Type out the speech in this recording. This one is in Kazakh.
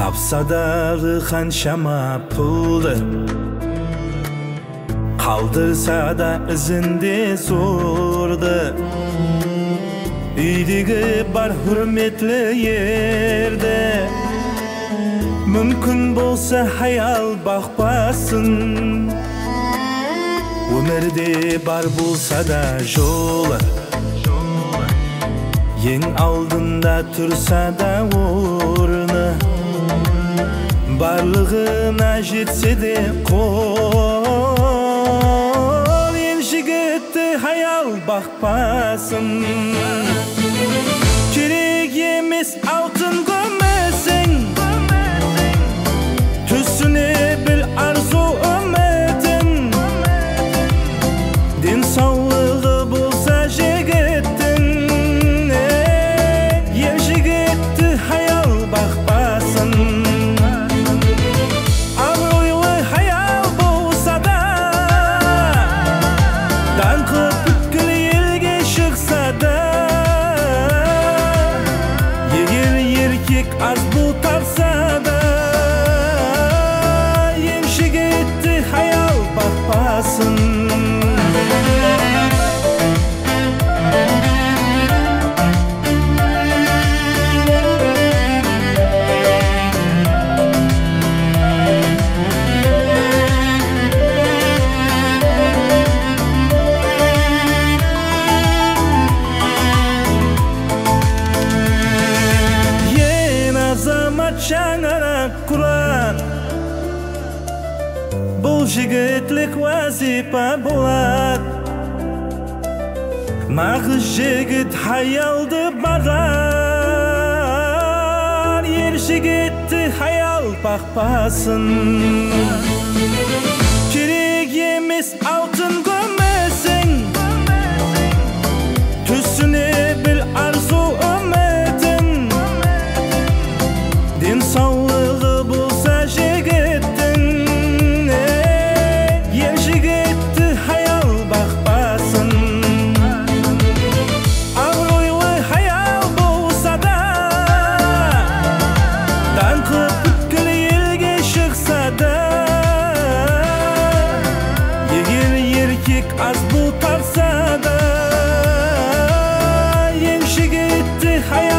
Тапса дағы қаншама пулды, қалдырса да ізінде зорды. Үйдегі бар хүрметлі ерді, мүмкін болса хаял бақпасын. Өмірде бар болса да жолы, ең алдында тұрса да орны. Барлығына жетсе де қол, ел жігітті хаял бақпасын. Керек емес алтын көмесің, түсіне біл арзу үмітің. Денсаулығы болса жігіттің, ел жігітті хаял бақпасын. Абыройлы хаял болса да, даңқы бүткіл елге шықса да, егер еркек аз бұл тапса да, ел жігітті хаял бақпасын. Шаңырақ құран, бұл жігітлік вазипа болады. Нағыз жігіт хаялды бағар, ер жігітті хаял бақпасын. Керек емес алтын көмесің, түсіне біл арзу үмітің. Денсаулығы болса жігіттің, ел жігітті хаял бақпасын. Абыройлы хаял болса да, даңқы бүткіл елге шықса да, егер еркек аз бұл тапса да, ел жігітті хаял